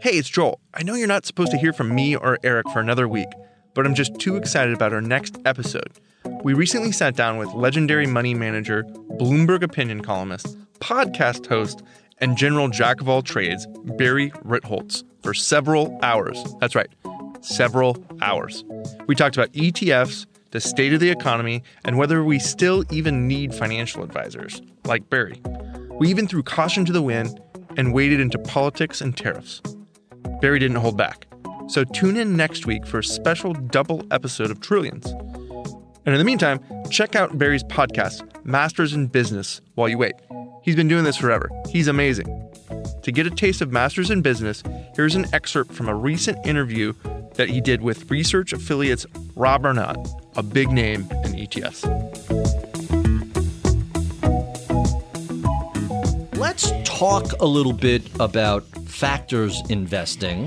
Hey, it's Joel. I know you're not supposed to hear from me or Eric for another week, but I'm just too excited about our next episode. We recently sat down with legendary money manager, Bloomberg opinion columnist, podcast host, and general jack of all trades, Barry Ritholtz, for several hours. That's right, several hours. We talked about ETFs, the state of the economy, and whether we still even need financial advisors, like Barry. We even threw caution to the wind and waded into politics and tariffs. Barry didn't hold back. So tune in next week for a special double episode of Trillions. And in the meantime, check out Barry's podcast, Masters in Business, while you wait. He's been doing this forever. He's amazing. To get a taste of Masters in Business, here's an excerpt from a recent interview that he did with research affiliates Rob Arnott, a big name in ETFs. Let's talk a little bit about factors investing.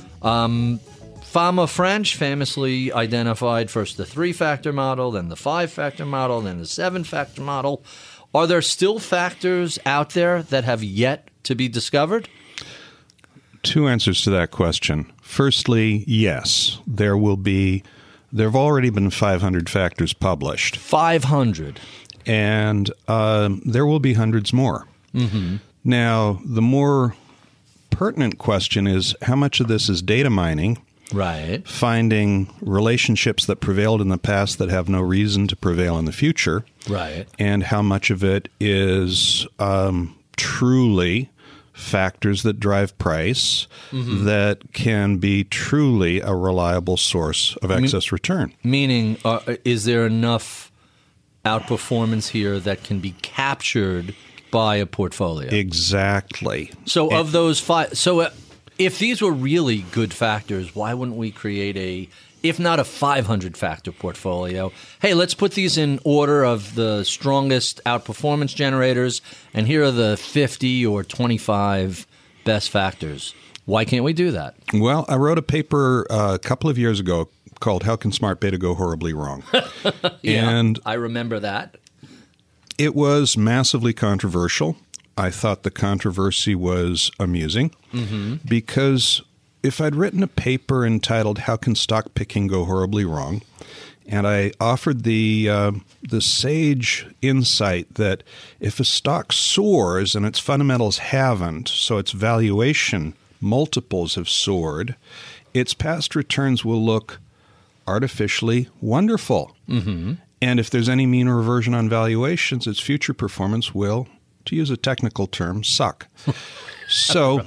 Fama French famously identified first the 3-factor model, then the 5-factor model, then the 7-factor model. Are there still factors out there that have yet to be discovered? Two answers to that question. Firstly, yes. There have already been 500 factors published. 500. And there will be hundreds more. Mm-hmm. Now, the more pertinent question is how much of this is data mining, right? Finding relationships that prevailed in the past that have no reason to prevail in the future, right? And how much of it is truly factors that drive price that can be truly a reliable source of excess return. Meaning, is there enough outperformance here that can be captured by a portfolio? Exactly. So of those 5, if these were really good factors, why wouldn't we create if not a 500-factor portfolio? Hey, let's put these in order of the strongest outperformance generators, and here are the 50 or 25 best factors. Why can't we do that? Well, I wrote a paper a couple of years ago called How Can Smart Beta Go Horribly Wrong? Yeah, and I remember that. It was massively controversial. I thought the controversy was amusing because if I'd written a paper entitled How Can Stock Picking Go Horribly Wrong? And I offered the sage insight that if a stock soars and its fundamentals haven't, so its valuation multiples have soared, its past returns will look artificially wonderful. Mm-hmm. And if there's any mean reversion on valuations, its future performance will, to use a technical term, suck. So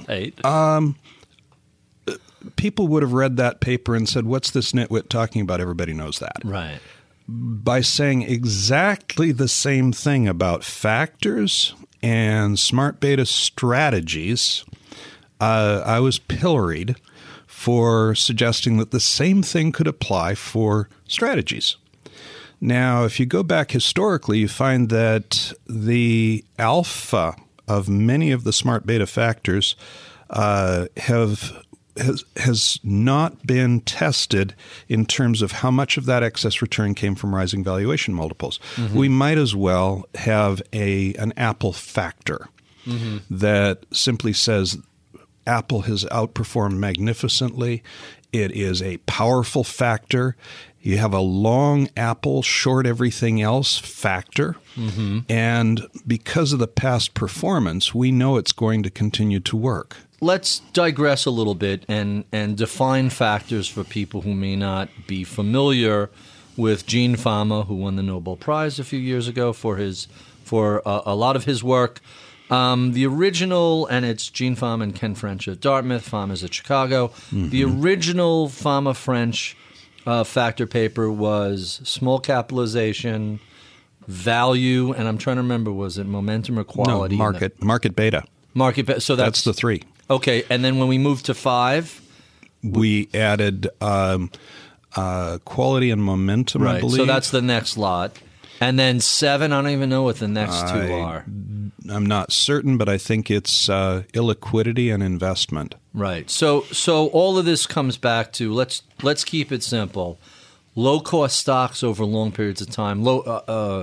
people would have read that paper and said, what's this nitwit talking about? Everybody knows that. Right. By saying exactly the same thing about factors and smart beta strategies, I was pilloried for suggesting that the same thing could apply for strategies. Now, if you go back historically, you find that the alpha of many of the smart beta factors has not been tested in terms of how much of that excess return came from rising valuation multiples. Mm-hmm. We might as well have an Apple factor that simply says Apple has outperformed magnificently. It is a powerful factor. You have a long Apple, short everything else factor. Mm-hmm. And because of the past performance, we know it's going to continue to work. Let's digress a little bit and define factors for people who may not be familiar with Gene Fama, who won the Nobel Prize a few years ago for a lot of his work. The original, and it's Gene Fama and Ken French at Dartmouth, Fama's at Chicago. Mm-hmm. The original Fama French factor paper was small capitalization, value, and I'm trying to remember, was it momentum or quality? No, market beta. Market beta. So that's the 3. Okay, and then when we moved to 5? We added quality and momentum, right, I believe. So that's the next lot. And then 7, I don't even know what the next 2 are. I'm not certain, but I think it's illiquidity and investment. Right. So all of this comes back to, let's keep it simple. Low-cost stocks over long periods of time,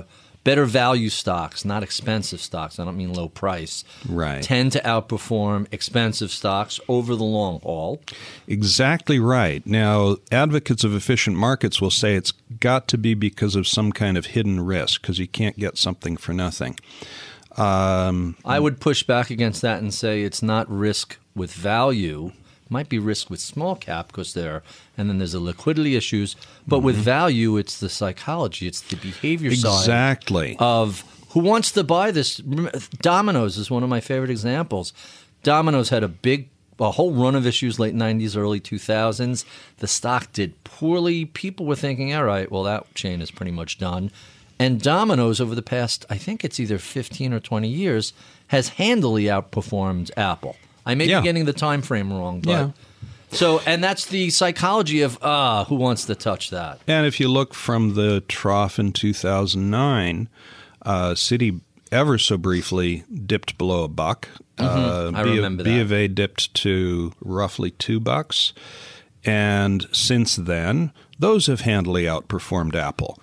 better value stocks, not expensive stocks, I don't mean low price, Right. tend to outperform expensive stocks over the long haul. Exactly right. Now, advocates of efficient markets will say it's got to be because of some kind of hidden risk, because you can't get something for nothing. I would push back against that and say it's not risk with value. It might be risk with small cap because and then there's the liquidity issues. But with value, it's the psychology, it's the behavior Exactly. side of who wants to buy this. Domino's is one of my favorite examples. Domino's had a whole run of issues late 90s, early 2000s. The stock did poorly. People were thinking, all right, well, that chain is pretty much done. And Domino's over the past, I think it's either 15 or 20 years, has handily outperformed Apple. I may be getting the time frame wrong, but and that's the psychology of who wants to touch that. And if you look from the trough in 2009, Citi ever so briefly dipped below $1. I remember that. B of A dipped to roughly $2. And since then, those have handily outperformed Apple.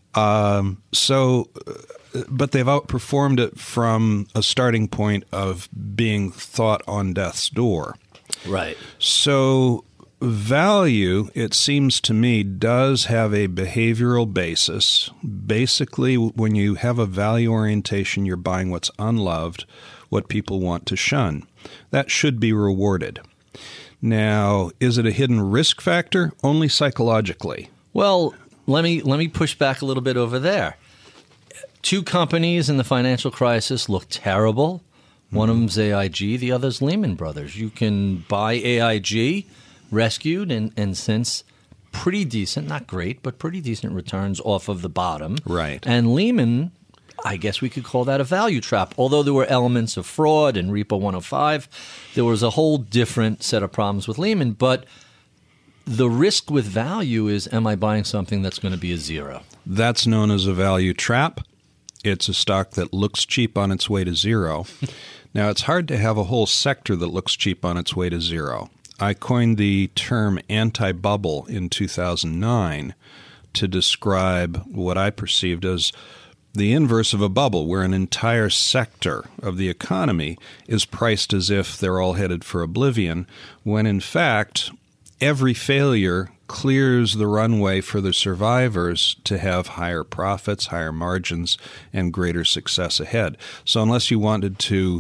But they've outperformed it from a starting point of being thought on death's door. Right. So value, it seems to me, does have a behavioral basis. Basically, when you have a value orientation, you're buying what's unloved, what people want to shun. That should be rewarded. Now, is it a hidden risk factor? Only psychologically. Well, let me push back a little bit over there. Two companies in the financial crisis look terrible. One of them's AIG, the other's Lehman Brothers. You can buy AIG, rescued, and since pretty decent, not great, but pretty decent returns off of the bottom. Right. And Lehman, I guess we could call that a value trap. Although there were elements of fraud and Repo 105, there was a whole different set of problems with Lehman. But the risk with value is, am I buying something that's going to be a zero? That's known as a value trap. It's a stock that looks cheap on its way to zero. Now, it's hard to have a whole sector that looks cheap on its way to zero. I coined the term anti-bubble in 2009 to describe what I perceived as the inverse of a bubble, where an entire sector of the economy is priced as if they're all headed for oblivion, when in fact every failure clears the runway for the survivors to have higher profits, higher margins, and greater success ahead. So unless you wanted to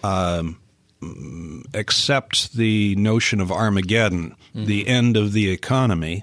accept the notion of Armageddon, the end of the economy,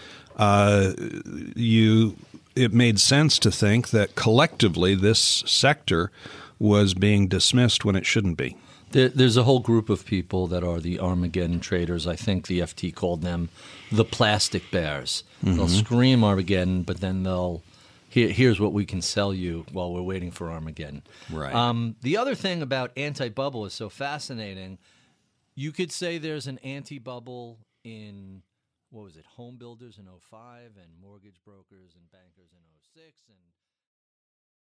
it made sense to think that collectively this sector was being dismissed when it shouldn't be. There's a whole group of people that are the Armageddon traders. I think the FT called them the plastic bears. They'll scream Armageddon, but then here's what we can sell you while we're waiting for Armageddon. Right. The other thing about anti-bubble is so fascinating. You could say there's an anti-bubble in, home builders in 2005 and mortgage brokers and bankers in 2006 and